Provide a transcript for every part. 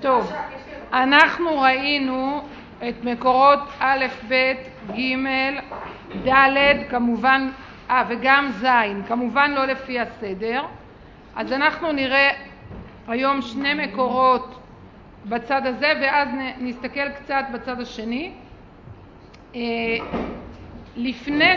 טוב, אנחנו ראינו את מקורות א', ב', ג', ד', כמובן, וגם ז', כמובן לא לפי הסדר. אז אנחנו נראה היום שני מקורות בצד הזה, ואז נסתכל קצת בצד השני. לפני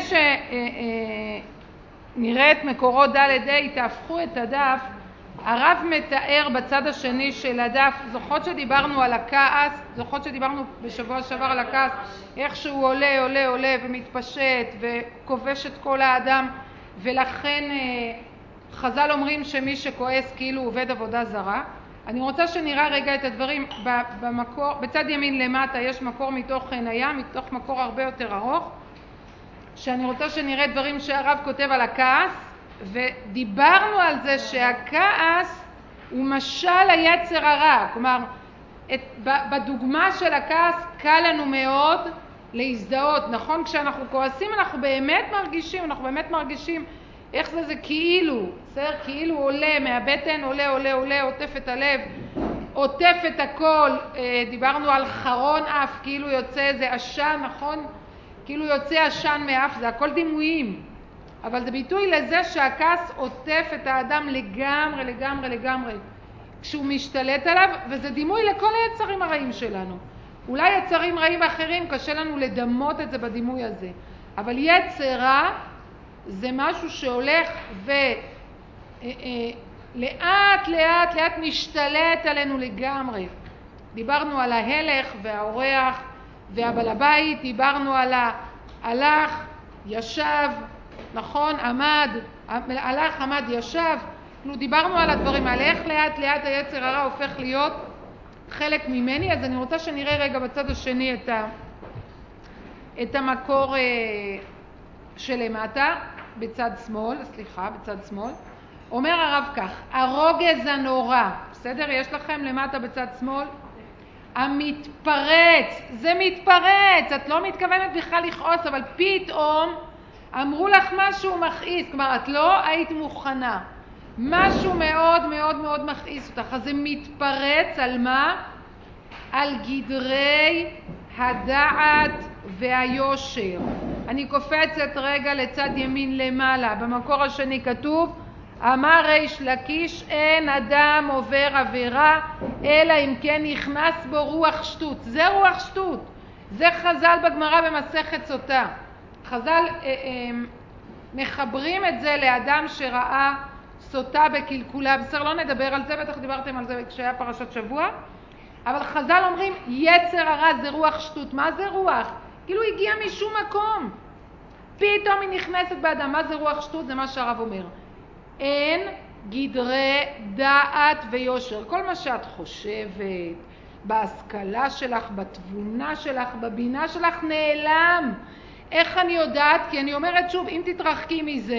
שנראה את מקורות ד' ה', תהפכו את הדף. הרב מתאר בצד השני של הדף, זוכרות שדיברנו על הכעס, זוכרות שדיברנו בשבוע שעבר על הכעס, איך שהוא עולה, עולה, עולה ומתפשט וכובש את כל האדם, ולכן חז"ל אומרים שמי שכועס כאילו עובד עבודה זרה. אני רוצה שנראה רגע את הדברים במקור, בצד ימין למטה יש מקור מתוך הנחיה, מתוך מקור הרבה יותר ארוך, שאני רוצה שנראה דברים שהרב כותב על הכעס, ודיברנו על זה שהכעס הוא משל היצר הרע. כלומר, בדוגמה של הכעס קל לנו מאוד להזדהות. נכון, כשאנחנו כועסים אנחנו באמת מרגישים איך זה כאילו, כאילו עולה מהבטן, עולה, עוטף את הלב, עוטף את הכל. דיברנו על חרון אף, כאילו יוצא איזה עשן, נכון? כאילו יוצא עשן מאף, זה הכל דימויים. אבל זה ביטוי לזה שהכעס עוטף את האדם לגמרי, כשהוא משתלט עליו, וזה דימוי לכל היצרים הרעים שלנו. אולי יצרים רעים אחרים, קשה לנו לדמות את זה בדימוי הזה. אבל יצר רע זה משהו שהולך לאט משתלט עלינו לגמרי. דיברנו על ההלך והאורח והבעל הבית, דיברנו על הלך, ישב, נכון, הלך, עמד, ישב. דיברנו על הדברים האלה, איך לאט היצר הרע הופך להיות חלק ממני. אז אני רוצה שנראה רגע בצד השני את המקור שלמטה, בצד שמאל. אומר הרב כך, הרוגז הנורא, בסדר? יש לכם למטה בצד שמאל? המתפרץ, זה מתפרץ, את לא מתכוונת בכלל לכעוס, אבל פתאום אמרו לך משהו מכעיס, כלומר את לא היית מוכנה, משהו מאוד מכעיס אותך, אז זה מתפרץ על מה? על גדרי הדעת והיושר. אני קופצת רגע לצד ימין למעלה, במקור השני כתוב, אמר ריש לקיש, אין אדם עובר עבירה אלא אם כן נכנס בו רוח שטות. זה רוח שטות, זה חז"ל בגמרא במסכת סוטה. חז"ל מחברים את זה לאדם שראה סוטה בקלקולה. בסדר, לא נדבר על זה, בטח דיברתם על זה כשהיה פרשת שבוע. אבל חז"ל אומרים יצר הרע זה רוח שטות. מה זה רוח? כאילו הגיע משום מקום, פתאום היא נכנסת באדם. מה זה רוח שטות? זה מה שהרב אומר, אין גדרי דעת ויושר. כל מה שאת חושבת, בהשכלה שלך, בתבונה שלך, בבינה שלך, נעלם. איך אני יודעת? כי אני אומרת שוב, אם תתרחקי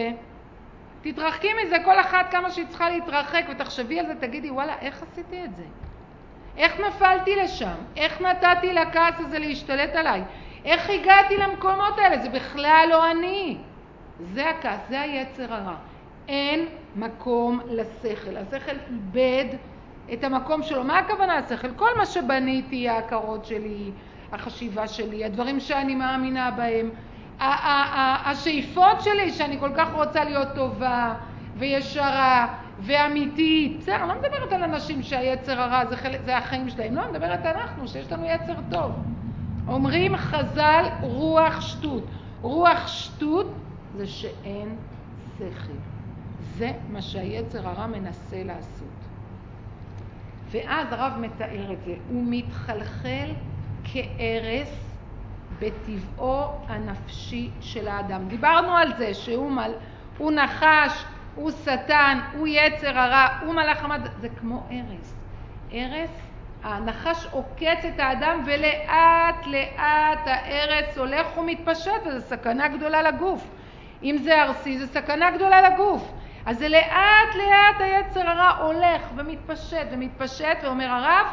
מזה, כל אחת כמה שהיא צריכה להתרחק, ותחשבי על זה, תגידי, וואלה, איך עשיתי את זה? איך נפלתי לשם? איך נתתי לכעס הזה להשתלט עליי? איך הגעתי למקומות האלה? זה בכלל לא אני. זה הכעס, זה היצר הרע. אין מקום לשכל. השכל איבד את המקום שלו. מה הכוונה השכל? כל מה שבניתי, ההכרות שלי, החשיבה שלי, הדברים שאני מאמינה בהם, השאיפות שלי שאני כל כך רוצה להיות טובה וישרה ואמיתית. בסדר, אני לא מדברת על אנשים שהיצר הרע זה החיים שלהם. לא, מדברת אנחנו שיש לנו יצר טוב. אומרים חז"ל רוח שטות. רוח שטות זה שאין שכל. זה מה שהיצר הרע מנסה לעשות. ואז הרב מתאר את זה, הוא מתחלחל כארס בטבעו הנפשי של האדם. דיברנו על זה שהוא נחש, הוא שטן, הוא יצר הרע, הוא מלאך המוות. זה כמו ארס. ארס, הנחש עוקץ את האדם, ולאט הארס הולך ומתפשט, וזו סכנה גדולה לגוף. אם זה ארסי, זו סכנה גדולה לגוף. אז זה לאט היצר הרע הולך ומתפשט, ואומר הרב,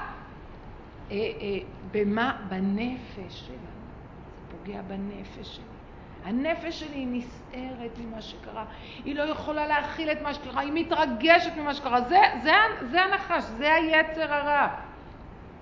במה? בנפש שלנו. זה פוגע בנפש שלי. הנפש שלי היא נסערת ממה שקרה, היא לא יכולה להכיל את מה שקרה, היא מתרגשת ממה שקרה. זה הנחש, זה היצר הרע.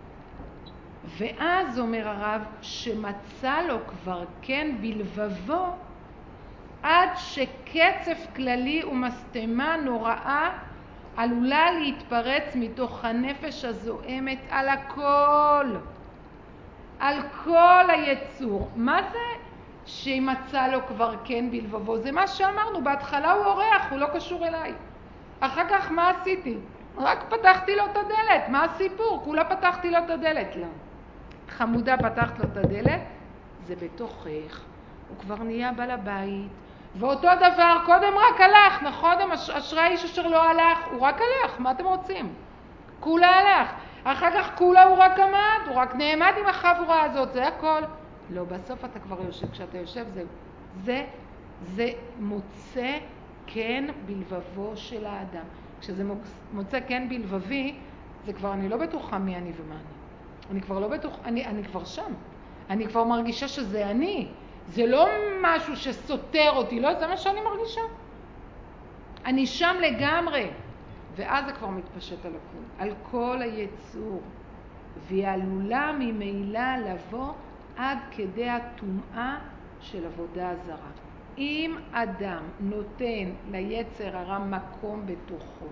ואז אומר הרב שמצא לו כבר כן בלבבו עד שקצף כללי ומסתמה נוראה עלולה להתפרץ מתוך הנפש הזוהמת על הכל, על כל היצור. מה זה שימצא לו כבר כן בלבבו? זה מה שאמרנו, בהתחלה הוא אורח, הוא לא קשור אליי. אחר כך מה עשיתי? רק פתחתי לו את הדלת. מה הסיפור? כולה פתחתי לו את הדלת. לא. חמודה, פתחת לו את הדלת, זה בתוכך. הוא כבר נהיה בעל הבית. ואותו דבר, קודם רק הלך, נכון? אשרי האיש אשר לא הלך, הוא רק הלך, מה אתם רוצים? כולה הלך. אחר כך כולה הוא רק עמד, הוא רק נעמד עם החבורה הזאת, זה הכל. לא, בסוף אתה כבר יושב, כשאתה יושב זה מוצא כן בלבבו של האדם. כשזה מוצא כן בלבבי, זה כבר אני לא בטוחה מי אני ומה אני. אני כבר לא בטוח, אני כבר שם. אני כבר מרגישה שזה אני. זה לא משהו שסותר אותי, לא, זה מה שאני מרגישה. אני שם לגמרי. ואז זה כבר מתפשט על הכל, על כל היצור. והיא עלולה ממילא לבוא עד כדי הטומאה של עבודה זרה. אם אדם נותן ליצר הרע מקום בתוכו,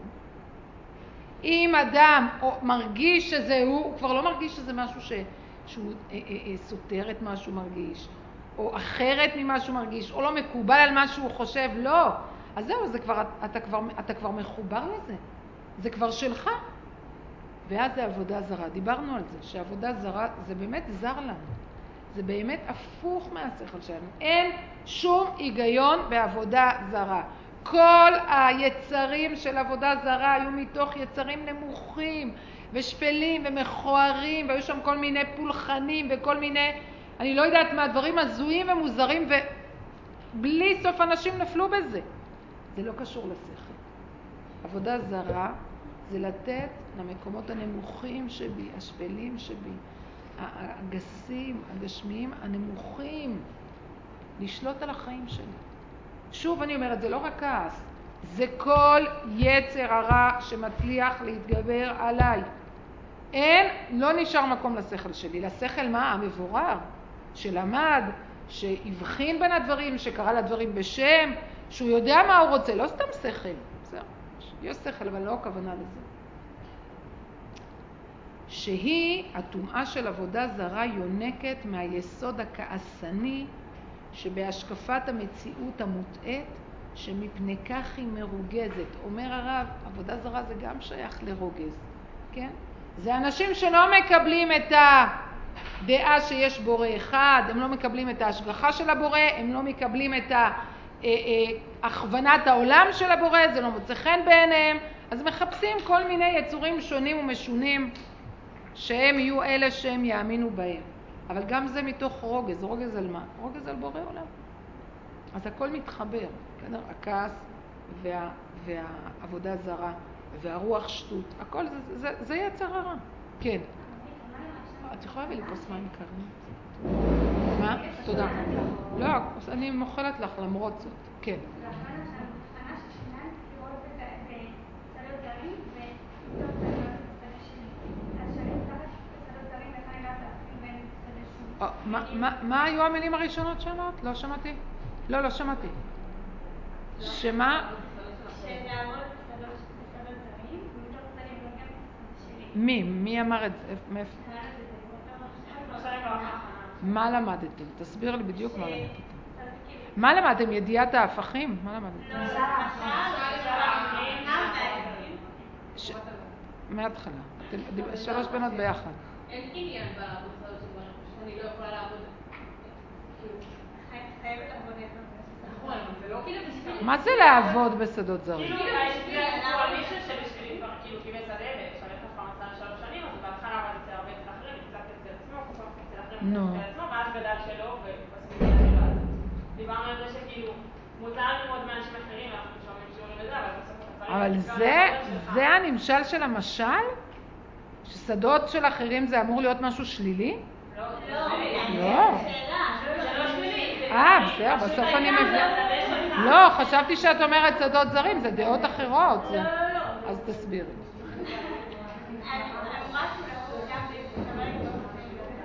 אם אדם מרגיש שזה הוא כבר לא מרגיש שזה משהו שהוא סותר את מה שהוא מרגיש, או אחרת ממה שהוא מרגיש, או לא מקובל על מה שהוא חושב, לא. אז זהו, אתה כבר מחובר לזה. זה כבר שלך. ואז זה עבודה זרה. דיברנו על זה, שעבודה זרה זה באמת זר לנו. זה באמת הפוך מהשכל שלנו. אין שום היגיון בעבודה זרה. כל היצרים של עבודה זרה היו מתוך יצרים נמוכים ושפלים ומכוערים, והיו שם כל מיני פולחנים וכל מיני, אני לא יודעת מה, דברים הזויים ומוזרים, ובלי סוף אנשים נפלו בזה. זה לא קשור לשכל. עבודה זרה זה לתת למקומות הנמוכים שבי, השפלים שבי, הגסים, הגשמיים, הנמוכים, לשלוט על החיים שלי. שוב אני אומרת, זה לא רק כעס, זה כל יצר הרע שמצליח להתגבר עליי. לא נשאר מקום לשכל שלי. לשכל מה? המבורר, שלמד, שהבחין בין הדברים, שקרא לדברים בשם, שהוא יודע מה הוא רוצה, לא סתם שכל. יש שכל, אבל לא הכוונה לזה. שהיא, הטומאה של עבודה זרה יונקת מהיסוד הכעסני שבהשקפת המציאות המוטעת, שמפני כך היא מרוגזת. אומר הרב, עבודה זרה זה גם שייך לרוגז, כן? זה אנשים שלא מקבלים את הדעה שיש בורא אחד, הם לא מקבלים את ההשגחה של הבורא, הם לא מקבלים את הכוונת העולם של הבורא, זה לא מוצא חן בעיניהם, אז מחפשים כל מיני יצורים שונים ומשונים שהם יהיו אלה שהם יאמינו בהם. אבל גם זה מתוך רוגז. רוגז על מה? רוגז על בורא עולם. אז הכל מתחבר, כן? הכעס והעבודה זרה והרוח שטות, הכל זה יצר הרע. כן. את יכולה להביא לי כוס מים קרים? מה? תודה. לא, אני מוכלת לך למרות זאת. כן. מה היו המילים הראשונות שאמרת? לא שמעתי. לא שמעתי. שמה? שלעבוד בשדות זרים, ומתוך זה לבלוגן בשדה שלי. מי אמר את זה? מה למדתם? תסביר לי בדיוק מה למדתם. מה למדתם? ידיעת ההפכים? מה למדתם? מההתחלה. שלוש בנות ביחד. אין עניין בבוצעות של דברים, פשוט אני לא יכולה לעבוד. חייבת לעבוד איפה. נכון, אבל זה לא כאילו בשביל... מה זה לעבוד בשדות זרים? כאילו, כל מישהו שבשבילי כבר כאילו קיבל שדה ושלט לפרנסה ל3 שנים, אז בהתחלה עבד אצל הרבה אצל אחרים, קצת אצל עצמו, קצת אצל אחרים, אצל עצמו, ואז גדל שלו ובסביבי שלו. אז דיברנו על זה שכאילו מותר ללמוד מאנשים אחרים, אנחנו שומעים שיעורים וזה, אבל בסוף אתה צריך... אבל זה הנמשל של המשל? ששדות של אחרים זה אמור להיות משהו שלילי? לא. בסדר, בסוף אני מבין. לא, חשבתי שאת אומרת שדות זרים, זה דעות אחרות. לא. אז תסבירי.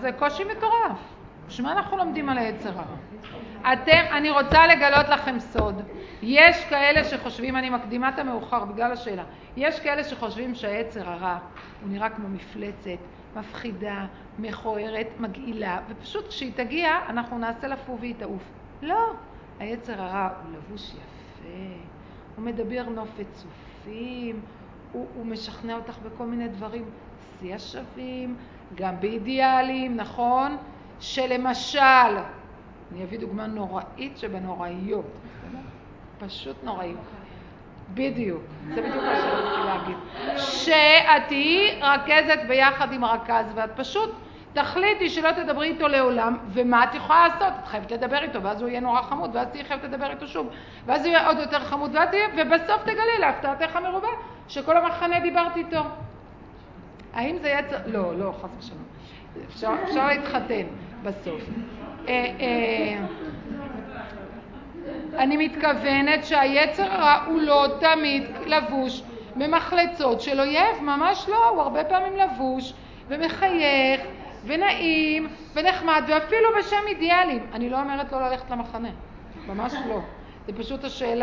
זה קושי מטורף. שמה אנחנו לומדים על היצר הרע? אני רוצה לגלות לכם סוד. יש כאלה שחושבים, אני מקדימה את המאוחר בגלל השאלה, יש כאלה שחושבים שהיצר הרע הוא נראה כמו מפלצת, מפחידה, מכוערת, מגעילה, ופשוט כשהיא תגיע אנחנו נעשה לפו והיא תעוף. לא, היצר הרע הוא לבוש יפה, הוא מדבר נופת צופים, הוא משכנע אותך בכל מיני דברים, שיא השווים, גם באידיאלים, נכון? שלמשל, אני אביא דוגמה נוראית שבנוראיות, פשוט נוראית. בדיוק, זה בדיוק מה שרציתי להגיד. שאת תהיי רכזת ביחד עם רכז, ואת פשוט תחליטי שלא תדברי איתו לעולם, ומה את יכולה לעשות? את חייבת לדבר איתו, ואז הוא יהיה נורא חמוד, ואז תהיי חייבת לדבר איתו שוב, ואז הוא יהיה עוד יותר חמוד, ובסוף תגלי להפתעתך המרובה, שכל המחנה דיברת איתו. האם זה יצר? לא, לא, חס ושלום. אפשר להתחתן בסוף. אני מתכוונת שהיצר הרע הוא לא תמיד לבוש במחלצות של אויב, ממש לא, הוא הרבה פעמים לבוש ומחייך ונעים ונחמד ואפילו בשם אידיאלים. אני לא אומרת לא ללכת למחנה, ממש לא. זה פשוט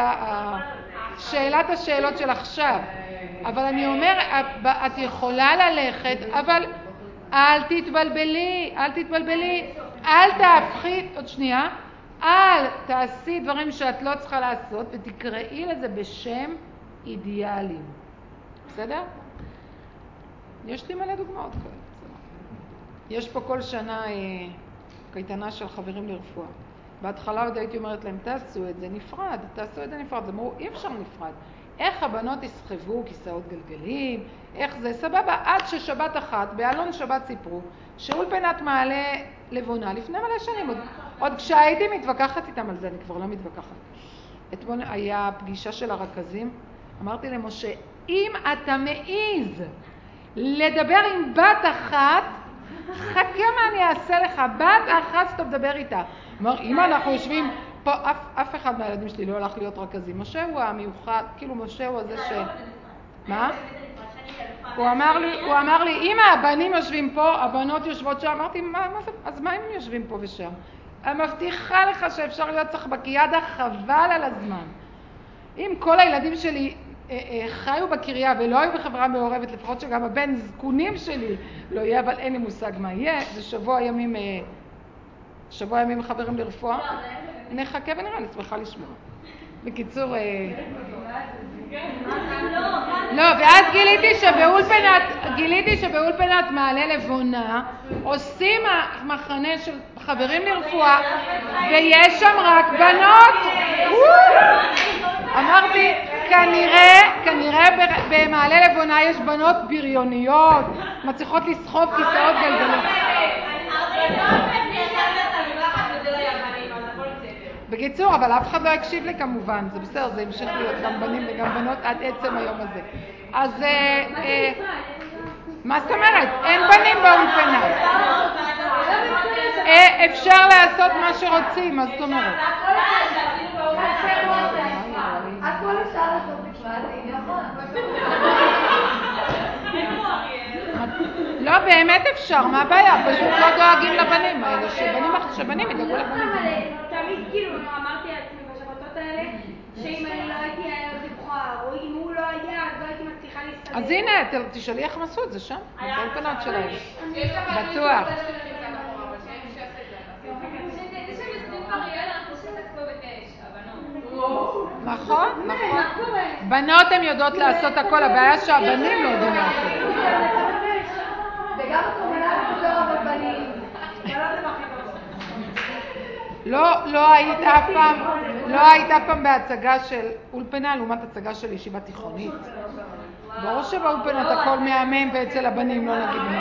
שאלת השאלות של עכשיו. אבל אני אומר, את יכולה ללכת, אבל אל תתבלבלי, אל תתבלבלי, אל תהפכי, עוד שנייה, אל תעשי דברים שאת לא צריכה לעשות ותקראי לזה בשם אידיאלים. בסדר? יש לי מלא דוגמאות כאלה. יש פה כל שנה קייטנה של חברים לרפואה. בהתחלה עוד הייתי אומרת להם, תעשו את זה נפרד, תעשו את זה נפרד. זה אמרו, אי אפשר נפרד. איך הבנות יסחבו כיסאות גלגלים, איך זה, סבבה, עד ששבת אחת, באלון שבת סיפרו, שאולפנת מעלה לבונה, לפני מלא שנים, עוד כשהייתי מתווכחת איתם על זה, אני כבר לא מתווכחת. אתמול היה פגישה של הרכזים, אמרתי למשה, אם אתה מעיז לדבר עם בת אחת, חכה מה אני אעשה לך, בת אחת שאתה מדבר איתה. אמר, אם אנחנו יושבים פה, אף אחד מהילדים שלי לא הולך להיות רכזים. משה הוא המיוחד, כאילו משה הוא הזה ש... מה? הוא אמר לי, אם הבנים יושבים פה, הבנות יושבות שם. אמרתי, אז מה אם הם יושבים פה ושם? אני מבטיחה לך שאפשר להיות סחבקיאדה, חבל על הזמן. אם כל הילדים שלי חיו בקריה ולא היו בחברה מעורבת, לפחות שגם הבן זקונים שלי לא יהיה, אבל אין לי מושג מה יהיה. זה שבוע ימים חברים לרפואה. נחכה ונראה, אני שמחה לשמוע. בקיצור, לא, ואז גיליתי שבאולפנת מעלה לבונה עושים מחנה של חברים לרפואה ויש שם רק בנות. אמרתי, כנראה במעלה לבונה יש בנות בריוניות, מצליחות לסחוב כיסאות גלגלים. בקיצור, אבל אף אחד לא הקשיב לי כמובן, זה בסדר, זה המשיך להיות גם בנים וגם בנות עד עצם היום הזה. אז מה זאת אומרת? אין בנים באולפנה. אפשר לעשות מה שרוצים, מה זאת אומרת? הכל אפשר לעשות נפרד, נכון. לא, באמת אפשר, מה הבעיה? פשוט לא דואגים לבנים האלה, שבנים ידאגו לבנים. תמיד כאילו אמרתי לעצמי בשבתות האלה, שאם אני לא הייתי היה עוד לבחור, או אם הוא לא היה, אז לא הייתי מצליחה להסתדר. אז הנה, תשאלי איך הם עשו את זה שם, באולפנות שלהם. בטוח. נכון, נכון. בנות הן יודעות לעשות הכל, הבעיה שהבנים לא יודעים לעשות. וגם הקומנלית לא הרבה בנים. לא היית אף פעם בהצגה של אולפנה לעומת הצגה של ישיבה תיכונית. ברור שבאולפנת הכל מהמם ואצל הבנים לא נגיד מה.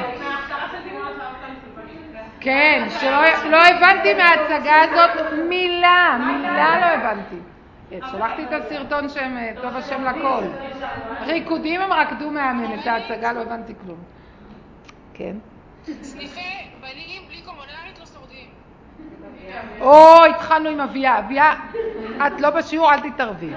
כן, שלא הבנתי מההצגה הזאת מילה לא הבנתי. שלחתי את הסרטון שהם טוב השם לכל. ריקודים הם רקדו מהמם, את ההצגה לא הבנתי כלום. כן. סניפי בנים בלי קומונלית לא שורדים. התחלנו עם אביה. אביה, את לא בשיעור, אל תתערבי.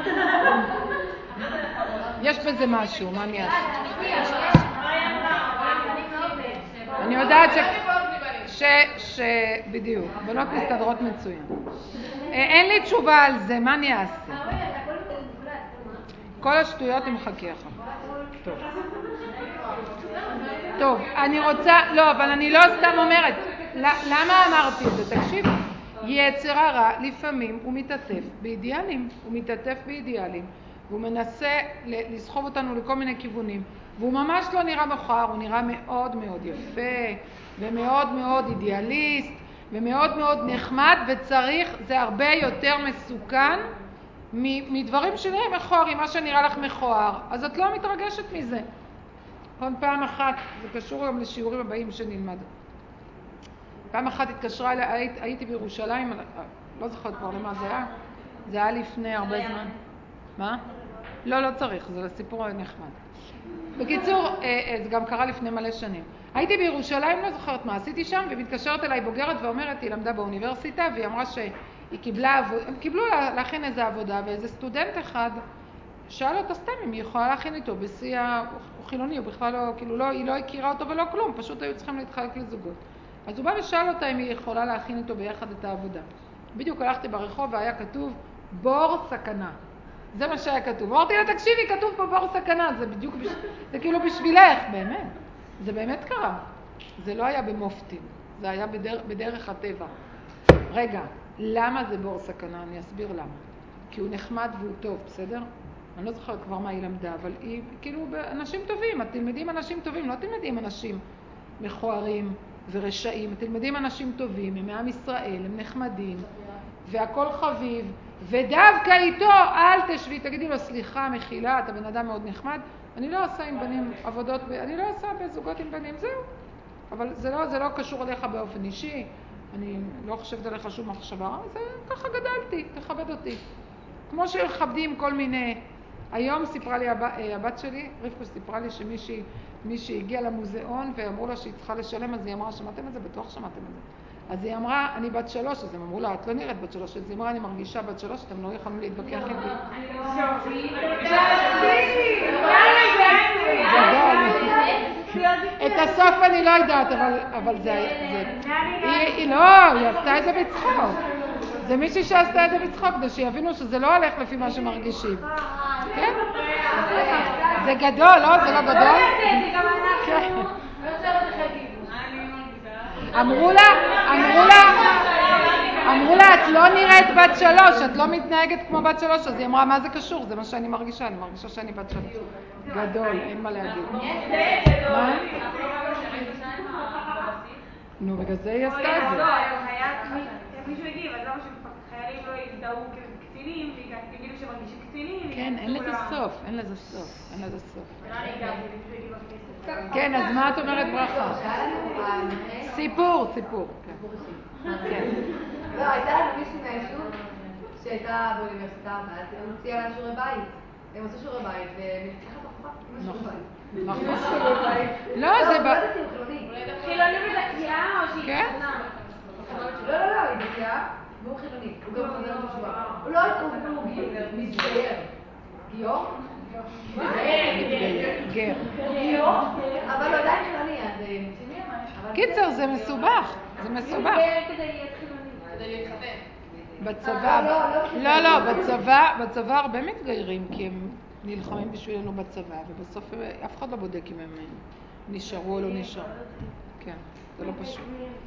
יש בזה משהו, מה אני אעשה? אני יודעת בדיוק, בנות מסתדרות מצוין. אין לי תשובה על זה, מה אני אעשה? כל השטויות עם חכיך. טוב, אני רוצה, לא, אבל אני לא סתם אומרת. למה אמרתי את זה? תקשיב, יצר הרע לפעמים הוא מתעטף באידיאלים, והוא מנסה לסחוב אותנו לכל מיני כיוונים, והוא ממש לא נראה מכוער, הוא נראה מאוד מאוד יפה, ומאוד מאוד אידיאליסט, ומאוד מאוד נחמד, וצריך, זה הרבה יותר מסוכן מדברים שנראים מכוערים, מה שנראה לך מכוער, אז את לא מתרגשת מזה. עוד פעם אחת, זה קשור גם לשיעורים הבאים שנלמד. פעם אחת התקשרה, הייתי בירושלים, לא זוכרת כבר למה זה היה, זה היה לפני הרבה זמן. מה? לא צריך, זה סיפור נחמד. בקיצור, זה גם קרה לפני מלא שנים. הייתי בירושלים, לא זוכרת מה עשיתי שם, ומתקשרת אליי בוגרת ואומרת, היא למדה באוניברסיטה, והיא אמרה שהיא קיבלה, הם קיבלו להכין איזה עבודה, ואיזה סטודנט אחד שאל אותה סתם אם היא יכולה להכין איתו, בשיא הוא חילוני, הוא בכלל לא, כאילו לא, היא לא הכירה אותו ולא כלום, פשוט היו צריכים להתחלק לזוגות. אז הוא בא ושאל אותה אם היא יכולה להכין איתו ביחד את העבודה. בדיוק הלכתי ברחוב והיה כתוב בור סכנה. זה מה שהיה כתוב. אמרתי לה, תקשיבי, כתוב פה בור סכנה, זה בדיוק, זה כאילו בשבילך, באמת. זה באמת קרה. זה לא היה במופתים, זה היה בדרך הטבע. רגע, למה זה בור סכנה? אני אסביר למה. כי הוא נחמד והוא טוב, בסדר? אני לא זוכרת כבר מה היא למדה, אבל היא, כאילו, אנשים טובים, תלמדים אנשים טובים, לא תלמדים אנשים מכוערים ורשעים, תלמדים אנשים טובים, הם מעם ישראל, הם נחמדים, והכל חביב, ודווקא איתו, אל תשבי, תגידי לו, סליחה, מחילה, אתה בן אדם מאוד נחמד, אני לא עושה עם בנים עבודות, אני לא עושה בזוגות עם בנים, זהו. אבל זה לא קשור אליך באופן אישי, אני לא חושבת עליך שום מחשבה, זה ככה גדלתי, תכבד אותי. כמו שכבדים כל מיני, היום סיפרה לי הבת שלי, רבקה סיפרה לי שמישהי הגיעה למוזיאון ואמרו לה שהיא צריכה לשלם, אז היא אמרה, שמעתם את זה? בטוח שמעתם את זה. אז היא אמרה, אני בת 3, אז הם אמרו לה, את לא נראית בת 3, אז היא אמרה, אני מרגישה בת 3, אתם לא יכולים להתווכח איתי. את הסוף אני לא יודעת, אבל זה... היא עשתה את זה בצחוק. זה מישהי שעשתה את זה בצחוק, כדי שיבינו שזה לא הולך לפי מה שמרגישים. כן? זה גדול, לא? זה לא גדול? כן. אמרו לה, את לא נראית בת 3, את לא מתנהגת כמו בת 3, אז היא אמרה, מה זה קשור? זה מה שאני מרגישה, אני מרגישה שאני בת 3. גדול, אין מה להגיד. מה? נו, בגלל זה היא עשתה את זה. מישהו הגיב, אז למה שחיילים לא יזדהו כקצינים, ויגידו שמרגישים קצינים? כן, אין לזה סוף. כן, אז מה את אומרת ברכה? סיפור. כן. לא, הייתה לנו מישהי מהיישוב שהייתה באוניברסיטה, ואז הם הוציאה לה שיעורי בית. הם עשו שיעורי בית, ונצליחה בחופה עם השיעורי בית. נכון. לא, זה... לא יודעת אם הוא חילוני. חילוני בדתייה או שהיא חתונה? לא, היא דתייה, והוא חילוני. הוא גם חוזר בתשובה. הוא לא מתגייר. גיור? גר. אבל הוא עדיין חילוני, אז... קיצר, זה מסובך. בצבא הרבה מתגיירים, כי הם נלחמים בשבילנו בצבא, ובסוף אף אחד לא בודק אם הם נשארו או לא נשארו. כן, זה לא פשוט.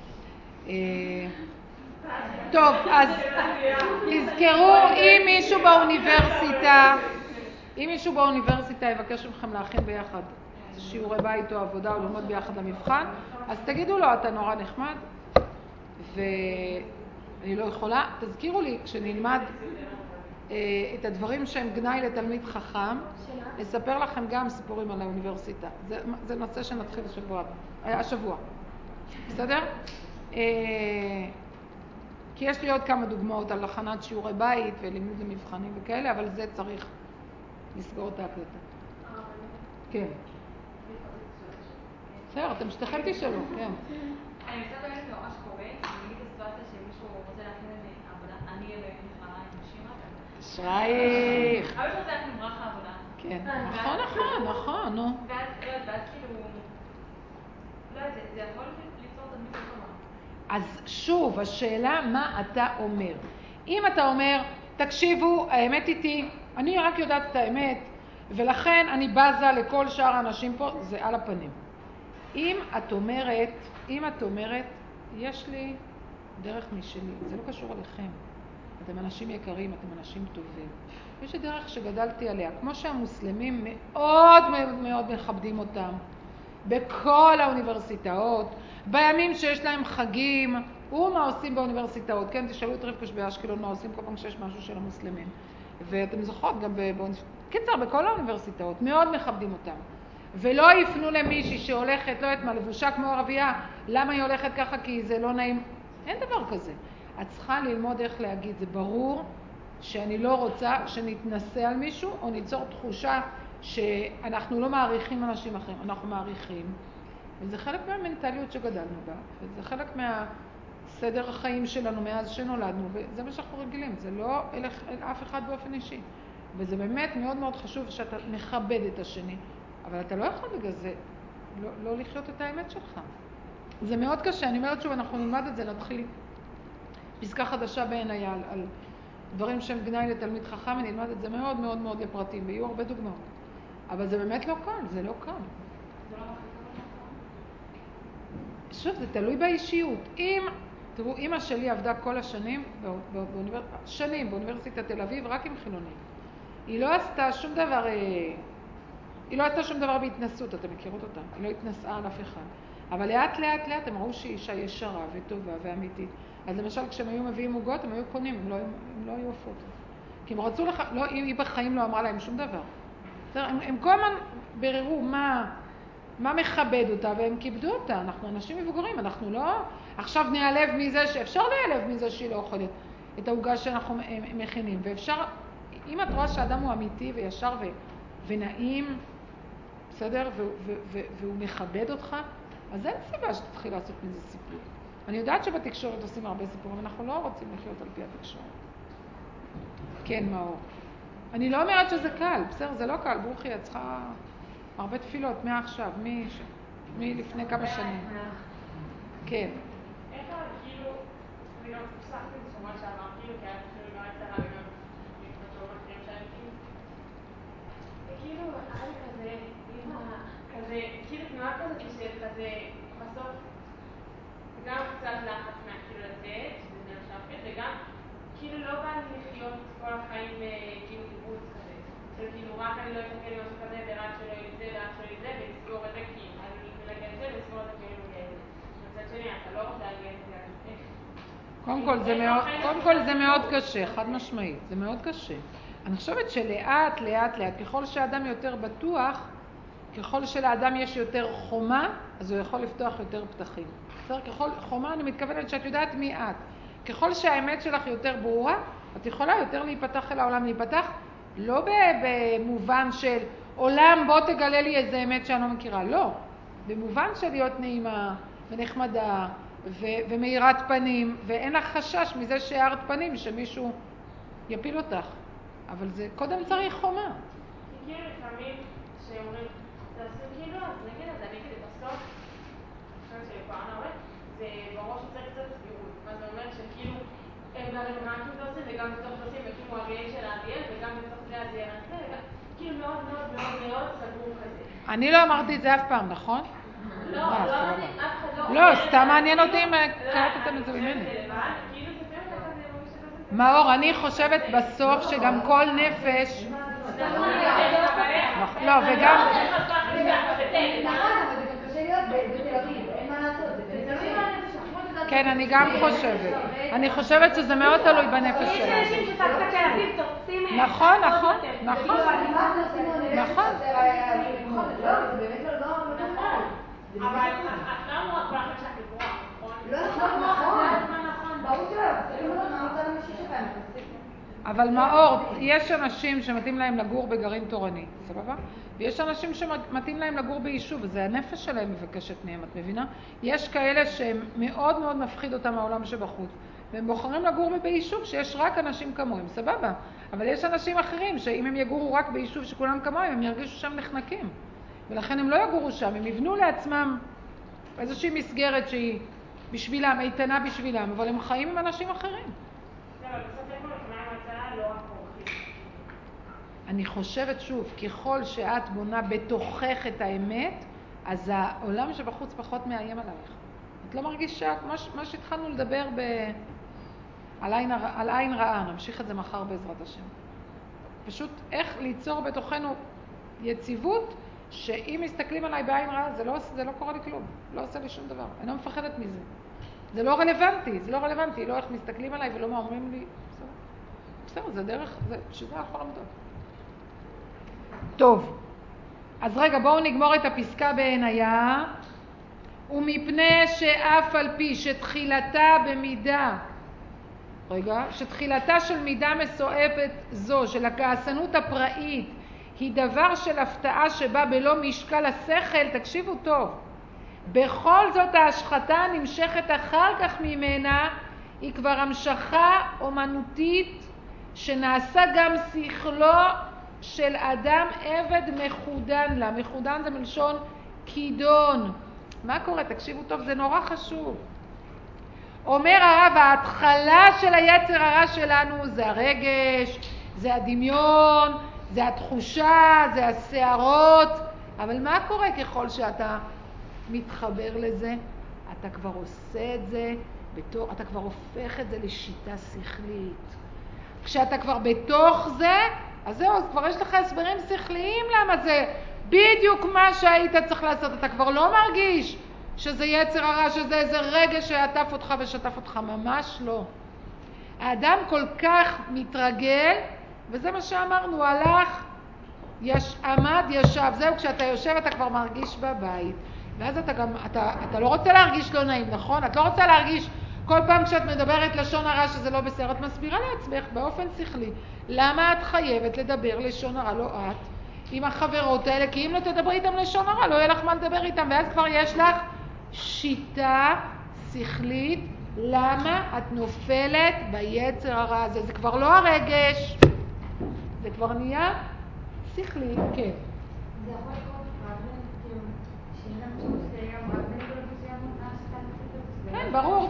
טוב, אז תזכרו, אם מישהו באוניברסיטה יבקש מכם להכין ביחד שיעורי בית או עבודה או ללמוד ביחד למבחן, אז תגידו לו, אתה נורא נחמד ואני לא יכולה. תזכירו לי, כשנלמד את הדברים שהם גנאי לתלמיד חכם, אספר לכם גם סיפורים על האוניברסיטה. זה נושא שנתחיל השבוע. בסדר? כי יש לי עוד כמה דוגמאות על הכנת שיעורי בית ולימוד למבחנים וכאלה, אבל זה צריך לסגור את ההקלטה. כן. בסדר, אתם שתיכם תשאלו, כן. אני רוצה באמת ממש קורה, אני אגיד את הסיטואציה שמישהו רוצה להכין עבודה, אני במבחנה עם שירה. אשרייך. אבל יש רוצה להכין ברכה עבודה. כן, נכון, נו. ואז כאילו, לא, זה יכול ליצור תדמית לא טובה. אז שוב, השאלה מה אתה אומר. אם אתה אומר, תקשיבו, האמת איתי, אני רק יודעת את האמת, ולכן אני בזה לכל שאר האנשים פה, זה על הפנים. אם את אומרת, יש לי דרך משלי, זה לא קשור אליכם. אתם אנשים יקרים, אתם אנשים טובים. יש לי דרך שגדלתי עליה, כמו שהמוסלמים מאוד מאוד מכבדים אותם, בכל האוניברסיטאות, בימים שיש להם חגים, ומה עושים באוניברסיטאות, כן, תשאלו את רבקה באשקלון מה עושים כל פעם שיש משהו של המוסלמים. ואתם זוכרות גם קיצר, בכל האוניברסיטאות, מאוד מכבדים אותם. ולא יפנו למישהי שהולכת, לא יודעת מה, לבושה כמו ערבייה, למה היא הולכת ככה? כי זה לא נעים. אין דבר כזה. את צריכה ללמוד איך להגיד. זה ברור שאני לא רוצה שנתנסה על מישהו, או ניצור תחושה שאנחנו לא מעריכים אנשים אחרים. אנחנו מעריכים. וזה חלק מהמנטליות שגדלנו בה, וזה חלק מהסדר החיים שלנו מאז שנולדנו, וזה מה שאנחנו רגילים. זה לא אל אף אחד באופן אישי. וזה באמת מאוד מאוד חשוב שאתה מכבד את השני. אבל אתה לא יכול בגלל זה לא לחיות את האמת שלך. זה מאוד קשה. אני אומרת שוב, אנחנו נלמד את זה, נתחיל פסקה חדשה בעיניי על דברים שהם גנאי לתלמיד חכם, ונלמד את זה מאוד מאוד מאוד לפרטים, ויהיו הרבה דוגמאות. אבל זה באמת לא קל, זה לא קל. שוב, זה תלוי באישיות. תראו, אמא שלי עבדה כל השנים באוניברסיטת תל אביב, רק עם חילונים. היא לא עשתה שום דבר בהתנסות, אתם מכירות אותה. היא לא התנסה על אף אחד. אבל לאט לאט הם ראו שהיא אישה ישרה וטובה ואמיתית. אז למשל, כשהם היו מביאים עוגות, הם היו קונים, הם לא היו עופות. כי הם רצו היא בחיים לא אמרה להם שום דבר. הם כל הזמן בררו מה מכבד אותה, והם כיבדו אותה. אנחנו אנשים מבוגרים, אנחנו לא עכשיו נעלב מזה שאפשר להיעלב מזה שהיא לא אוכלת את העוגה שאנחנו מכינים. ואפשר, אם את רואה שהאדם הוא אמיתי וישר ונעים, בסדר, והוא מכבד אותך, אז אין סיבה שתתחיל לעשות מזה סיפור. אני יודעת שבתקשורת עושים הרבה סיפורים, אנחנו לא רוצים לחיות על פי התקשורת. כן, מאור. אני לא אומרת שזה קל, בסדר, זה לא קל, ברוכי, את צריכה הרבה תפילות, מעכשיו, מלפני כמה שנים. כן. איך כאילו, אני לא פסחתי בשבוע שעבר, כאילו, כי היה כאילו לא הייתה רעיון לפתור מקרים שאני כאילו, היה לי כזה, כאילו תנועה כזאת של כזה, בסוף, גם קצת לחץ מהכאילו לתת, שזה נשאפת, וגם כאילו לא בא לי לחיות כל החיים כאילו קיבוץ כזה. של כאילו רק אני לא אתקל משהו כזה, ורק שלא יהיה זה, ורק שלא יהיה זה, ולסגור את זה, כי אני מלגע את זה, ולסגור את זה כאילו מלגע את זה. מצד שני, אתה לא רוצה להגיע את זה, איך? קודם כל זה מאוד קשה, חד משמעית, זה מאוד קשה. אני חושבת שלאט, ככל שהאדם יותר בטוח, ככל שלאדם יש יותר חומה, אז הוא יכול לפתוח יותר פתחים. ככל חומה, אני מתכוונת שאת יודעת מי את. ככל שהאמת שלך יותר ברורה, את יכולה יותר להיפתח אל העולם, להיפתח לא במובן של עולם בוא תגלה לי איזה אמת שאני לא מכירה, לא. במובן של להיות נעימה ונחמדה ומאירת פנים, ואין לך חשש מזה שהארת פנים שמישהו יפיל אותך. אבל זה קודם צריך חומה. כי כאילו לפעמים שאומרים, תעשו כאילו, אז נגיד, אז אני כאילו בסוף, אני חושבת שלפעמים אומרת, זה בראש שצריך קצת סבירות. מה זה אומר שכאילו, הם גם כאילו עושים וגם בתוך עושים, וכאילו אריאל של אריאל, וגם בתוך זה אריאל הזה, כאילו מאוד מאוד מאוד מאוד סגור כזה. אני לא אמרתי את זה אף פעם, נכון? לא אמרתי, אף אחד לא. לא, סתם מעניין אותי אם קראתם את זה ממני. מאור, אני חושבת בסוף שגם כל נפש... לא, וגם... נכון, אבל זה גם קשה להיות בתל אביב, אין מה לעשות, זה כן, אני גם חושבת. אני חושבת שזה מאוד תלוי בנפש שלנו. יש אנשים שדווקא תל אביב תופסים... נכון. נכון. לא, זה באמת לא נכון. אבל את לא אמורה כל אחת שאת לברוח, נכון? לא נכון. ברור שלא, זה לא נכון למשהו שכם. אבל מאור, יש אנשים שמתאים להם לגור בגרעין תורני, סבבה? ויש אנשים שמתאים להם לגור ביישוב, וזה הנפש שלהם מבקשת מהם, את מבינה? יש כאלה שהם מאוד מאוד מפחיד אותם מהעולם שבחוץ, והם בוחרים לגור ביישוב שיש רק אנשים כמוהם, סבבה? אבל יש אנשים אחרים שאם הם יגורו רק ביישוב שכולם כמוהם, הם ירגישו שם נחנקים. ולכן הם לא יגורו שם, הם יבנו לעצמם איזושהי מסגרת שהיא בשבילם, איתנה בשבילם, אבל הם חיים עם אנשים אחרים. אבל בסוף אין פה לפני המצאה לא רק אורחים. אני חושבת שוב, ככל שאת בונה בתוכך את האמת, אז העולם שבחוץ פחות מאיים עלייך. את לא מרגישה, מה שהתחלנו לדבר על עין רעה, נמשיך את זה מחר בעזרת השם. פשוט איך ליצור בתוכנו יציבות, שאם מסתכלים עליי בעין רעה, זה לא קורה לי כלום, לא עושה לי שום דבר, אני לא מפחדת מזה. זה לא רלוונטי, לא איך מסתכלים עליי ולא מה אומרים לי, בסדר, זה דרך, שזה יכול למדוד. טוב, אז רגע, בואו נגמור את הפסקה בעיניה. ומפני שאף על פי שתחילתה שתחילתה של מידה מסועפת זו, של הכעסנות הפראית, היא דבר של הפתעה שבא בלא משקל השכל, תקשיבו טוב, בכל זאת ההשחתה הנמשכת אחר כך ממנה היא כבר המשכה אומנותית שנעשה גם שכלו של אדם עבד מחודן לה. מחודן זה מלשון כידון. מה קורה? תקשיבו טוב, זה נורא חשוב. אומר הרב, ההתחלה של היצר הרע שלנו זה הרגש, זה הדמיון, זה התחושה, זה השערות. אבל מה קורה ככל שאתה מתחבר לזה? אתה כבר עושה את זה, אתה כבר הופך את זה לשיטה שכלית. כשאתה כבר בתוך זה, אז זהו, אז כבר יש לך הסברים שכליים למה זה בדיוק מה שהיית צריך לעשות. אתה כבר לא מרגיש שזה יצר הרע, שזה איזה רגע שעטף אותך ושטף אותך, ממש לא. האדם כל כך מתרגל, וזה מה שאמרנו, הלך, עמד, ישב. זהו, כשאתה יושב אתה כבר מרגיש בבית. ואז אתה לא רוצה להרגיש לא נעים, נכון? את לא רוצה להרגיש כל פעם כשאת מדברת לשון הרע שזה לא בסדר. את מסבירה לעצמך באופן שכלי למה את חייבת לדבר לשון הרע, לא את, עם החברות האלה, כי אם לא תדברי איתם לשון הרע לא יהיה לך מה לדבר איתם, ואז כבר יש לך שיטה שכלית למה את נופלת ביצר הרע הזה. זה כבר לא הרגש, זה כבר נהיה שכלי. כן, זה יכול לקרות כאילו שאין לנו תשובות מסוים, רק בנקודות מסוימות כן,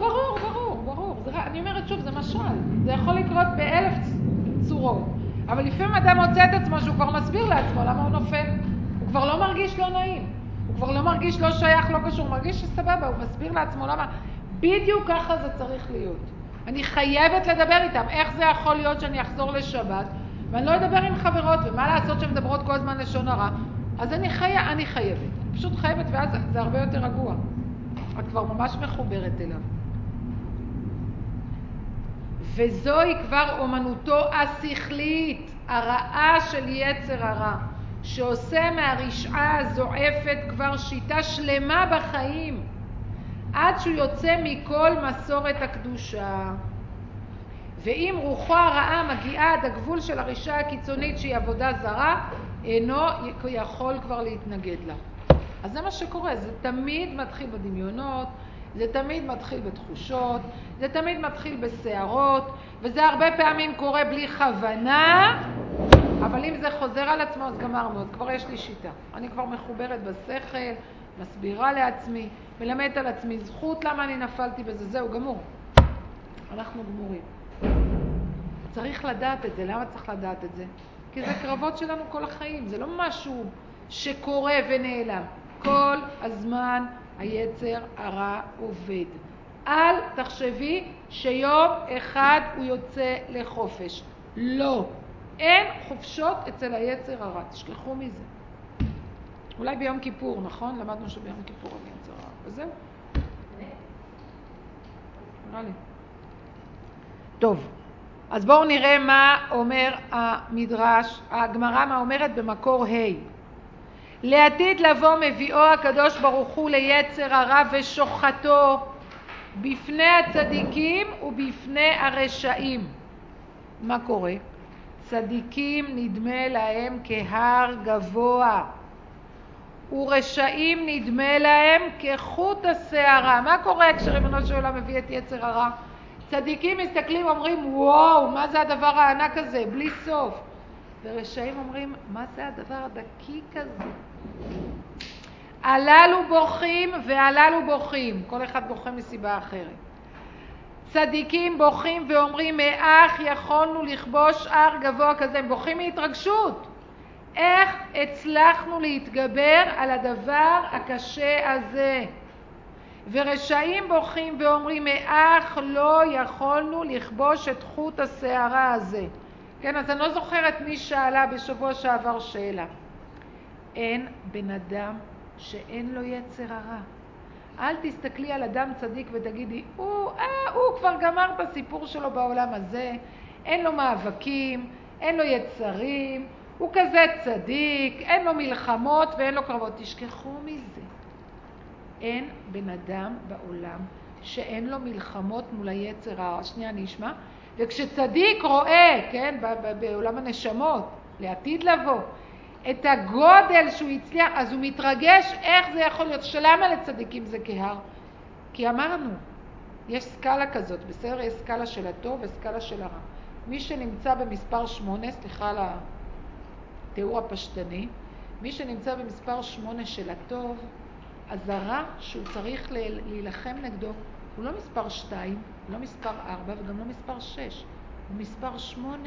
ברור. אני אומרת שוב, זה משל. זה יכול לקרות באלף צורות. אבל לפעמים אדם מוצא את עצמו שהוא כבר מסביר לעצמו למה הוא נופל. הוא כבר לא מרגיש לא נעים. הוא כבר לא מרגיש לא שייך, לא קשור. הוא מרגיש שסבבה, הוא מסביר לעצמו למה. בדיוק ככה זה צריך להיות. אני חייבת לדבר איתם. איך זה יכול להיות שאני אחזור לשבת ואני לא אדבר עם חברות, ומה לעשות שהן מדברות כל הזמן לשון הרע? אז אני חייבת. אני פשוט חייבת, ואז זה הרבה יותר רגוע. את כבר ממש מחוברת אליו. וזוהי כבר אומנותו השכלית, הרעה של יצר הרע, שעושה מהרשעה הזועפת כבר שיטה שלמה בחיים, עד שהוא יוצא מכל מסורת הקדושה. ואם רוחו הרעה מגיעה עד הגבול של הרשעה הקיצונית שהיא עבודה זרה, אינו יכול כבר להתנגד לה. אז זה מה שקורה, זה תמיד מתחיל בדמיונות, זה תמיד מתחיל בתחושות, זה תמיד מתחיל בסערות, וזה הרבה פעמים קורה בלי כוונה, אבל אם זה חוזר על עצמו אז גמרנו, אז כבר יש לי שיטה. אני כבר מחוברת בשכל, מסבירה לעצמי, מלמדת על עצמי זכות למה אני נפלתי בזה, זהו, גמור. אנחנו גמורים. צריך לדעת את זה. למה צריך לדעת את זה? כי זה קרבות שלנו כל החיים, זה לא משהו שקורה ונעלם. כל הזמן היצר הרע עובד. אל תחשבי שיום אחד הוא יוצא לחופש. לא. אין חופשות אצל היצר הרע. תשכחו מזה. אולי ביום כיפור, נכון? למדנו שביום כיפור אין יצר הרע. וזהו. נראה לי. טוב. אז בואו נראה מה אומר המדרש, הגמרא מה אומרת במקור ה'. לעתיד לבוא מביאו הקדוש ברוך הוא ליצר הרע ושוחטו בפני הצדיקים ובפני הרשעים. מה קורה? צדיקים נדמה להם כהר גבוה ורשעים נדמה להם כחוט השערה. מה קורה כשריבונו של עולם מביא את יצר הרע? צדיקים מסתכלים אומרים וואו, מה זה הדבר הענק הזה, בלי סוף. ורשעים אומרים מה זה הדבר הדקיק הזה. הללו בוכים והללו בוכים, כל אחד בוכה מסיבה אחרת. צדיקים בוכים ואומרים, איך יכולנו לכבוש הר גבוה כזה? הם בוכים מהתרגשות. איך הצלחנו להתגבר על הדבר הקשה הזה? ורשעים בוכים ואומרים, איך לא יכולנו לכבוש את חוט השערה הזה? כן, אז אני לא זוכרת מי שאלה בשבוע שעבר שאלה. אין בן אדם שאין לו יצר הרע. אל תסתכלי על אדם צדיק ותגידי, הוא כבר גמר את הסיפור שלו בעולם הזה, אין לו מאבקים, אין לו יצרים, הוא כזה צדיק, אין לו מלחמות ואין לו קרבות. תשכחו מזה. אין בן אדם בעולם שאין לו מלחמות מול היצר הרע. שנייה נשמע. וכשצדיק רואה, כן, בעולם הנשמות, לעתיד לבוא, את הגודל שהוא הצליח, אז הוא מתרגש איך זה יכול להיות. שלמה לצדיקים זה כהר? כי אמרנו, יש סקאלה כזאת, בסדר? יש סקאלה של הטוב וסקאלה של הרע. מי שנמצא במספר 8, סליחה על התיאור הפשטני, מי שנמצא במספר 8 של הטוב, אז הרע שהוא צריך להילחם נגדו, הוא לא מספר 2, לא מספר 4 וגם לא מספר 6, הוא מספר 8.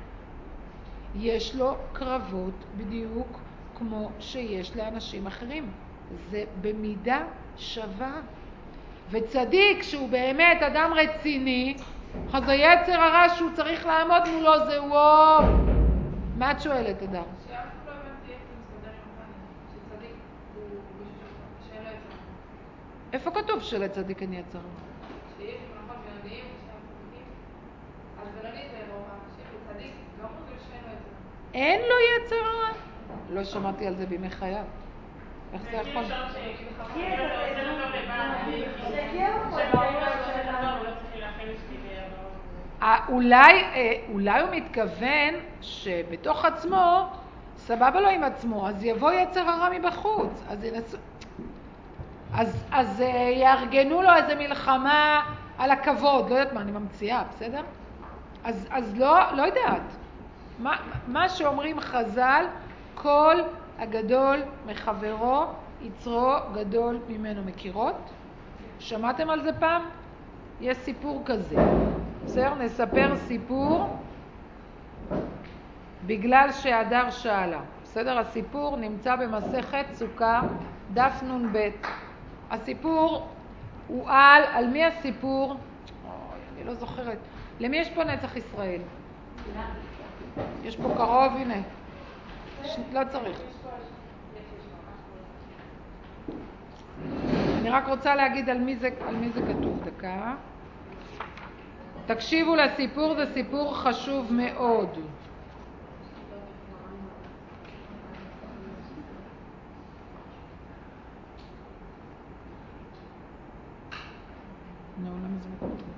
יש לו קרבות בדיוק כמו שיש לאנשים אחרים. זה במידה שווה. וצדיק שהוא באמת אדם רציני, אז היצר הרע שהוא צריך לעמוד מולו זה וואו. מה את שואלת, אדם? שאף לא הבנתי איך זה מסתדר עם הפנים, שצדיק הוא מישהו שאין לו יצר הרע. איפה כתוב שלצדיק אין יצר הרע? שיש נכון ויודעים שאנחנו צדיקים, אז בנביא זה רומא, שצדיק לא מוביל שאין לו יצר הרע. אין לו יצר הרע? לא שמעתי על זה בימי חייו. איך זה יכול? אולי הוא מתכוון שבתוך עצמו סבבה לו עם עצמו, אז יבוא יצר הרע מבחוץ, אז יארגנו לו איזה מלחמה על הכבוד, לא יודעת מה, אני ממציאה, בסדר? אז לא יודעת. מה שאומרים חז"ל, כל הגדול מחברו, יצרו גדול ממנו. מכירות? שמעתם על זה פעם? יש סיפור כזה. בסדר? נספר סיפור בגלל שהדר שאלה. בסדר? הסיפור נמצא במסכת סוכה, דף נ"ב. הסיפור הוא על מי הסיפור? אני לא זוכרת. למי יש פה נצח ישראל? יש פה קרוב, הנה. לא צריך. אני רק רוצה להגיד על מי זה כתוב. דקה. תקשיבו לסיפור, זה סיפור חשוב מאוד. למה זה לא כתוב?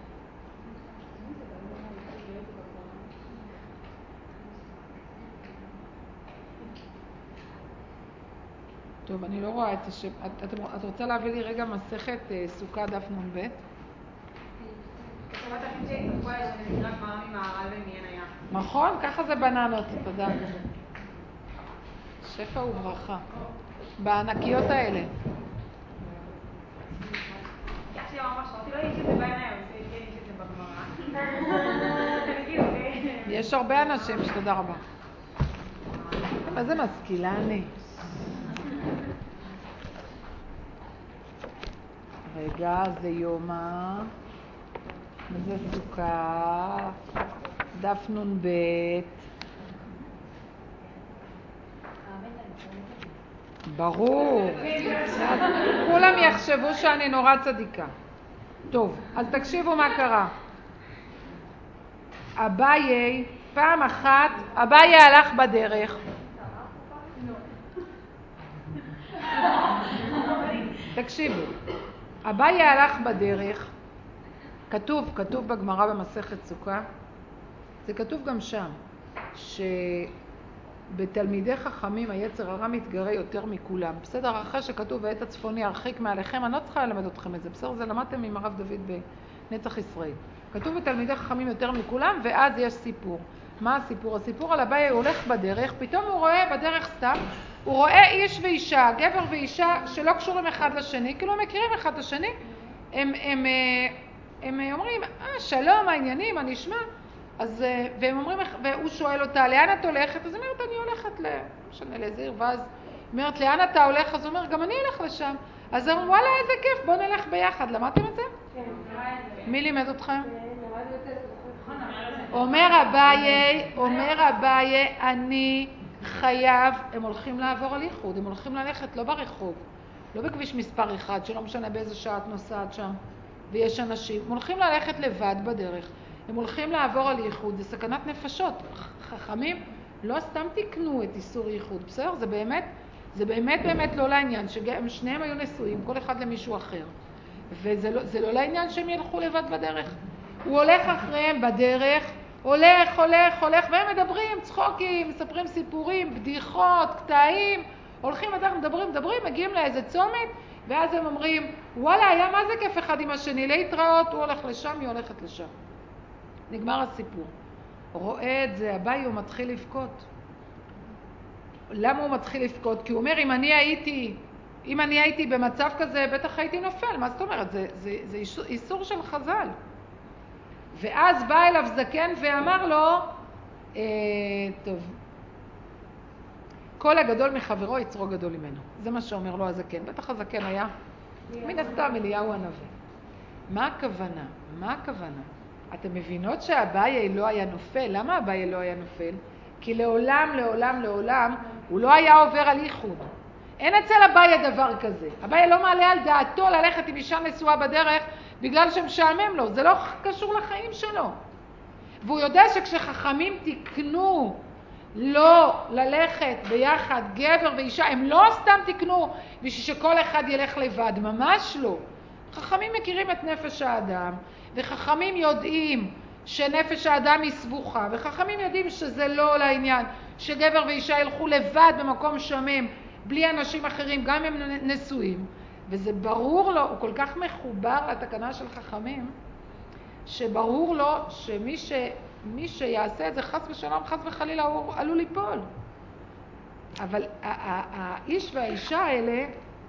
טוב, אני לא רואה את השם. את רוצה להביא לי רגע מסכת סוכה דף נ"ב? נכון, ככה זה בננות, תודה. שפע וברכה. בענקיות האלה. יש הרבה אנשים שתודה רבה. מה זה משכילה אני? רגע, זה יומה, זה סוכה, דף נ"ב. ברור. כולם יחשבו שאני נורא צדיקה. טוב, אז תקשיבו מה קרה. אביי, פעם אחת, אביי הלך בדרך. תקשיבו. אביי הלך בדרך, כתוב בגמרא במסכת סוכה, זה כתוב גם שם, שבתלמידי חכמים היצר הרע מתגרה יותר מכולם. בסדר, אחרי שכתוב ועת הצפוני הרחיק מעליכם, אני לא צריכה ללמד אתכם את זה, בסדר, זה למדתם עם הרב דוד בנצח ישראל. כתוב בתלמידי חכמים יותר מכולם, ואז יש סיפור. מה הסיפור? הסיפור על אביי, הוא הולך בדרך, פתאום הוא רואה בדרך סתם הוא רואה איש ואישה, גבר ואישה שלא קשורים אחד לשני, כאילו הם מכירים אחד את השני, הם אומרים, שלום, העניינים, מה נשמע? אז, והם אומרים, והוא שואל אותה, לאן את הולכת? אז היא אומרת, אני הולכת לאיזה עיר, ואז היא אומרת, לאן אתה הולך? אז הוא אומר, גם אני אלך לשם. אז הם אומרים, וואלה, איזה כיף, בוא נלך ביחד. למדתם את זה? כן. מי לימד אתכם? למדנו את זה. אומר אביי, אני חייב, הם הולכים לעבור על ייחוד, הם הולכים ללכת לא ברחוב, לא בכביש מספר 1, שלא משנה באיזה שעה את נוסעת שם, ויש אנשים, הם הולכים ללכת לבד בדרך, הם הולכים לעבור על ייחוד, זה סכנת נפשות. חכמים לא סתם תקנו את איסור ייחוד, בסדר? זה באמת לא לעניין, שניהם היו נשואים, כל אחד למישהו אחר, וזה לא לעניין שהם ילכו לבד בדרך. הוא הולך אחריהם בדרך, הולך, והם מדברים, צחוקים, מספרים סיפורים, בדיחות, קטעים, הולכים בדרך, מדברים, מגיעים לאיזה צומת, ואז הם אומרים, וואלה, היה מה זה כיף אחד עם השני, להתראות, הוא הולך לשם, היא הולכת לשם. נגמר הסיפור. רואה את זה, אביי הוא מתחיל לבכות. למה הוא מתחיל לבכות? כי הוא אומר, אם אני הייתי במצב כזה, בטח הייתי נופל. מה זאת אומרת? זה איסור של חז"ל. ואז בא אליו זקן ואמר לו, טוב, כל הגדול מחברו יצרו גדול ממנו. זה מה שאומר לו הזקן. בטח הזקן היה מן הסתם אליהו הנביא. מה הכוונה? אתם מבינות שאביי לא היה נופל? למה אביי לא היה נופל? כי לעולם הוא לא היה עובר על ייחוד. אין אצל אביי דבר כזה. אביי לא מעלה על דעתו ללכת עם אישה נשואה בדרך בגלל שמשעמם לו. זה לא קשור לחיים שלו. והוא יודע שכשחכמים תקנו לא ללכת ביחד גבר ואישה, הם לא סתם תקנו בשביל שכל אחד ילך לבד, ממש לא. חכמים מכירים את נפש האדם, וחכמים יודעים שנפש האדם היא סבוכה, וחכמים יודעים שזה לא לעניין, שגבר ואישה ילכו לבד במקום שמם, בלי אנשים אחרים, גם אם הם נשואים. וזה ברור לו, הוא כל כך מחובר לתקנה של חכמים, שברור לו שמי שיעשה את זה חס ושלום, חס וחלילה, הוא עלול ליפול. אבל האיש והאישה האלה,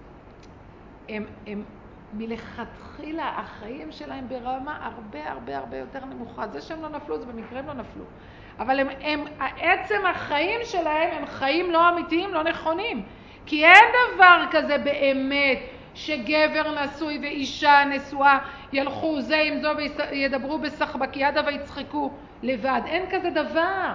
הם מלכתחילה, החיים שלהם ברמה הרבה יותר נמוכה. זה שהם לא נפלו, זה במקרה הם לא נפלו. אבל עצם החיים שלהם הם חיים לא אמיתיים, לא נכונים. כי אין דבר כזה באמת שגבר נשוי ואישה נשואה ילכו זה עם זו וידברו בסחבקיאדה ויצחקו לבד. אין כזה דבר.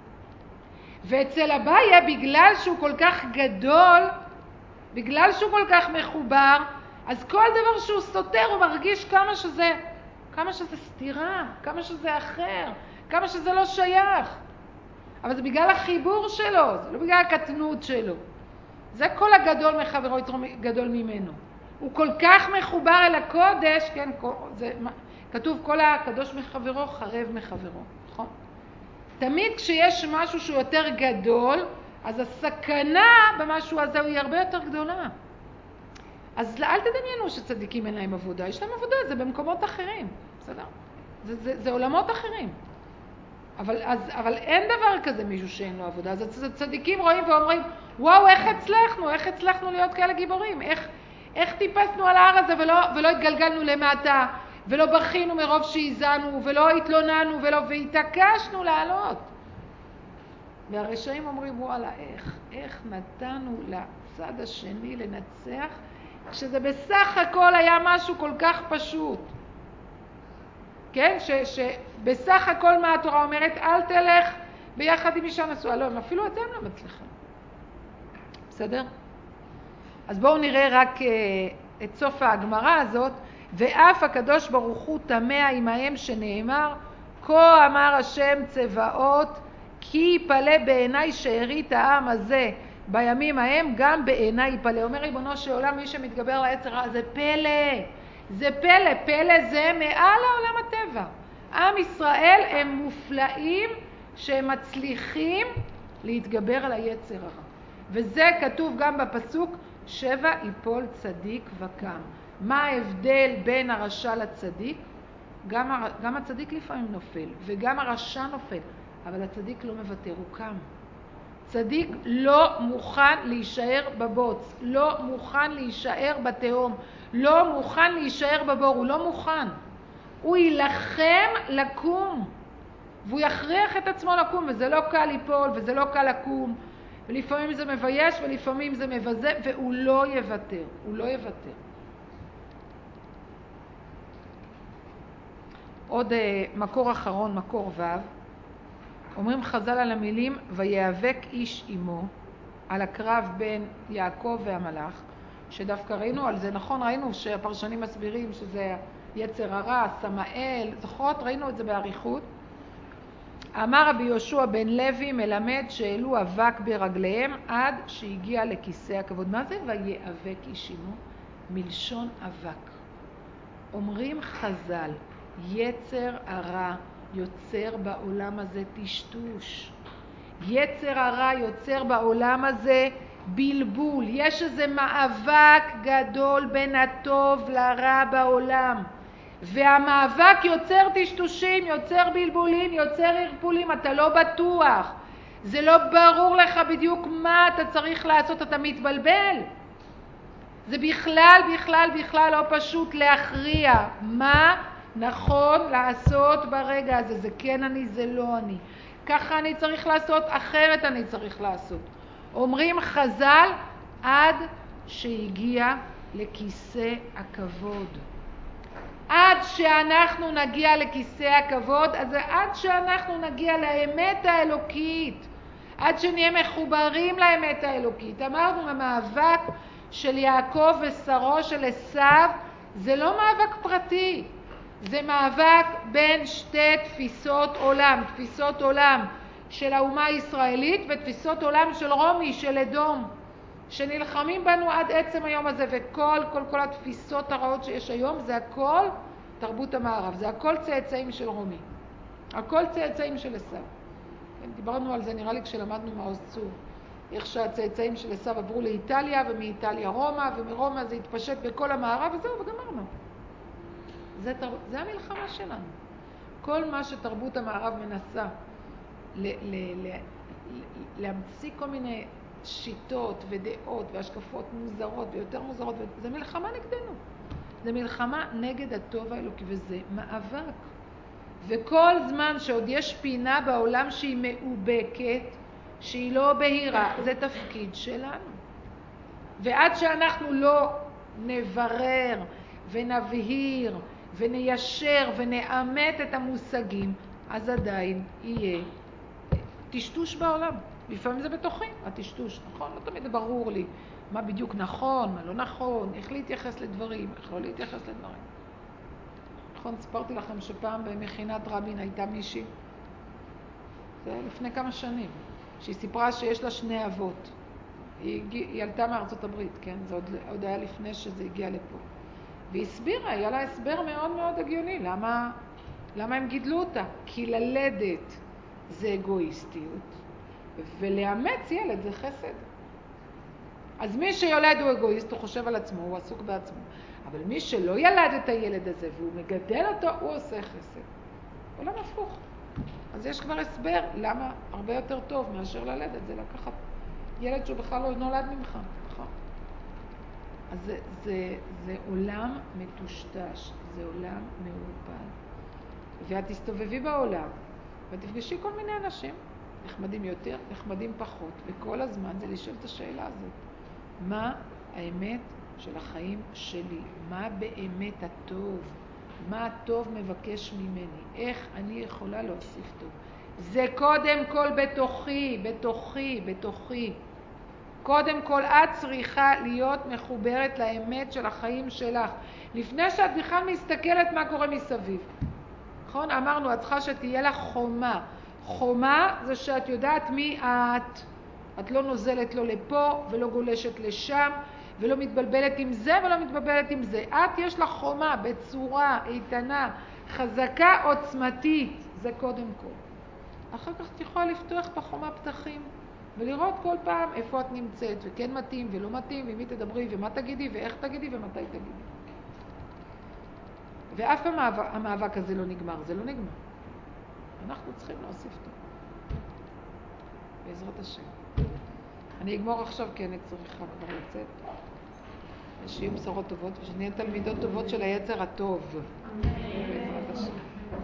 ואצל אביי, בגלל שהוא כל כך גדול, בגלל שהוא כל כך מחובר, אז כל דבר שהוא סותר הוא מרגיש כמה שזה סתירה, כמה שזה אחר, כמה שזה לא שייך. אבל זה בגלל החיבור שלו, זה לא בגלל הקטנות שלו. זה כל הגדול מחברו יצרו גדול ממנו. הוא כל כך מחובר אל הקודש, כן, כתוב כל הקדוש מחברו חרב מחברו, נכון? תמיד כשיש משהו שהוא יותר גדול, אז הסכנה במשהו הזה היא הרבה יותר גדולה. אז אל תדמיינו שצדיקים אין להם עבודה, יש להם עבודה, זה במקומות אחרים, בסדר? זה עולמות אחרים. אבל אין דבר כזה מישהו שאין לו עבודה. אז הצדיקים רואים ואומרים, וואו, איך הצלחנו להיות כאלה גיבורים? איך טיפסנו על ההר הזה ולא התגלגלנו למטה, ולא בכינו מרוב שהזענו, ולא התלוננו, והתעקשנו לעלות. והרשעים אומרים, וואלה, איך נתנו לצד השני לנצח, כשזה בסך הכל היה משהו כל כך פשוט. כן? שבסך הכל מה התורה אומרת, אל תלך ביחד עם אישה נשואה. לא, אפילו אתם לא מצליחים. בסדר? אז בואו נראה רק את סוף הגמרא הזאת. ואף הקדוש ברוך הוא תמה עמהם שנאמר, כה אמר השם צבאות, כי יפלא בעיניי שארית העם הזה בימים ההם, גם בעיניי יפלא. אומר ריבונו של עולם, מי שמתגבר על היצר הרע, זה פלא. זה פלא זה מעל העולם הטבע. עם ישראל הם מופלאים שהם מצליחים להתגבר על היצר הרע. וזה כתוב גם בפסוק, 7 יפול צדיק וקם. מה ההבדל בין הרשע לצדיק? גם הצדיק לפעמים נופל, וגם הרשע נופל, אבל הצדיק לא מוותר, הוא קם. צדיק לא מוכן להישאר בבוץ, לא מוכן להישאר בתהום, לא מוכן להישאר בבור, הוא לא מוכן. הוא ילחם לקום, והוא יכריח את עצמו לקום, וזה לא קל ליפול, וזה לא קל לקום, ולפעמים זה מבייש, ולפעמים זה מבזה, והוא לא יוותר, הוא לא יוותר. עוד מקור אחרון, מקור ו', אומרים חז"ל על המילים, ויאבק איש עמו, על הקרב בין יעקב והמלאך, שדווקא ראינו על זה, נכון, ראינו שהפרשנים מסבירים שזה יצר הרע, סמאל, זוכרות, ראינו את זה בעריכות. אמר רבי יהושע בן לוי מלמד שהעלו אבק ברגליהם עד שהגיע לכיסא הכבוד. מה זה ויאבק איש עמו? מלשון אבק. אומרים חז"ל, יצר הרע יוצר בעולם הזה טשטוש. יצר הרע יוצר בעולם הזה בלבול. יש איזה מאבק גדול בין הטוב לרע בעולם. והמאבק יוצר טשטושים, יוצר בלבולים, יוצר ערפולים. אתה לא בטוח. זה לא ברור לך בדיוק מה אתה צריך לעשות, אתה מתבלבל. זה בכלל לא פשוט להכריע מה נכון לעשות ברגע הזה. זה כן אני, זה לא אני. ככה אני צריך לעשות, אחרת אני צריך לעשות. אומרים חז"ל עד שהגיע לכיסא הכבוד. עד שאנחנו נגיע לכיסא הכבוד, אז זה עד שאנחנו נגיע לאמת האלוקית. עד שנהיה מחוברים לאמת האלוקית. אמרנו, המאבק של יעקב ושרו של עשיו זה לא מאבק פרטי. זה מאבק בין שתי תפיסות עולם. תפיסות עולם של האומה הישראלית ותפיסות עולם של רומי, של אדום, שנלחמים בנו עד עצם היום הזה. וכל התפיסות הרעות שיש היום זה הכל תרבות המערב. זה הכל צאצאים של רומי. הכל צאצאים של עשיו. דיברנו על זה נראה לי כשלמדנו מעוז צור. איך שהצאצאים של עשיו עברו לאיטליה ומאיטליה רומא, ומרומא זה התפשט בכל המערב וזהו וגמרנו. זה המלחמה שלנו. כל מה שתרבות המערב מנסה להמציא כל מיני שיטות ודעות והשקפות מוזרות ויותר מוזרות, זה מלחמה נגדנו. זה מלחמה נגד הטוב האלוקי וזה מאבק. וכל זמן שעוד יש פינה בעולם שהיא מאובקת, שהיא לא בהירה, זה תפקיד שלנו. ועד שאנחנו לא נברר ונבהיר וניישר ונאמת את המושגים, אז עדיין יהיה טשטוש בעולם. לפעמים זה בתוכי, הטשטוש, נכון? לא תמיד ברור לי מה בדיוק נכון, מה לא נכון, איך להתייחס לדברים, איך לא להתייחס לדברים. נכון, סיפרתי לכם שפעם במכינת רבין הייתה מישהי, זה לפני כמה שנים, שהיא סיפרה שיש לה שני אבות. היא עלתה מארצות הברית, כן? זה עוד היה לפני שזה הגיע לפה. והיא הסבירה, היה לה הסבר מאוד מאוד הגיוני, למה הם גידלו אותה? כי ללדת זה אגואיסטיות, ולאמץ ילד זה חסד. אז מי שיולד הוא אגואיסט, הוא חושב על עצמו, הוא עסוק בעצמו. אבל מי שלא ילד את הילד הזה והוא מגדל אותו, הוא עושה חסד. עולם הפוך. אז יש כבר הסבר למה הרבה יותר טוב מאשר ללדת, זה לקחת ילד שהוא בכלל לא נולד ממך. נכון? אז זה עולם מטושטש, זה עולם מעורפל. ואת תסתובבי בעולם ותפגשי כל מיני אנשים, נחמדים יותר, נחמדים פחות, וכל הזמן זה לשאול את השאלה הזאת. מה האמת של החיים שלי? מה באמת הטוב? מה הטוב מבקש ממני? איך אני יכולה להוסיף טוב? זה קודם כל בתוכי. קודם כל את צריכה להיות מחוברת לאמת של החיים שלך. לפני שאת בכלל מסתכלת מה קורה מסביב. נכון? אמרנו, את צריכה שתהיה לך חומה. חומה זה שאת יודעת מי את. את לא נוזלת לא לפה ולא גולשת לשם, ולא מתבלבלת עם זה ולא מתבלבלת עם זה. את יש לך חומה בצורה איתנה, חזקה, עוצמתית. זה קודם כל. אחר כך את יכולה לפתוח בחומה פתחים, ולראות כל פעם איפה את נמצאת, וכן מתאים ולא מתאים, ומי תדברי ומה תגידי ואיך תגידי ומתי תגידי. ואף פעם המאבק הזה לא נגמר, זה לא נגמר. אנחנו צריכים להוסיף טוב. בעזרת השם. אני אגמור עכשיו כי אני צריכה כבר לצאת. שיהיו בשורות טובות ושנהיה תלמידות טובות של היצר הטוב.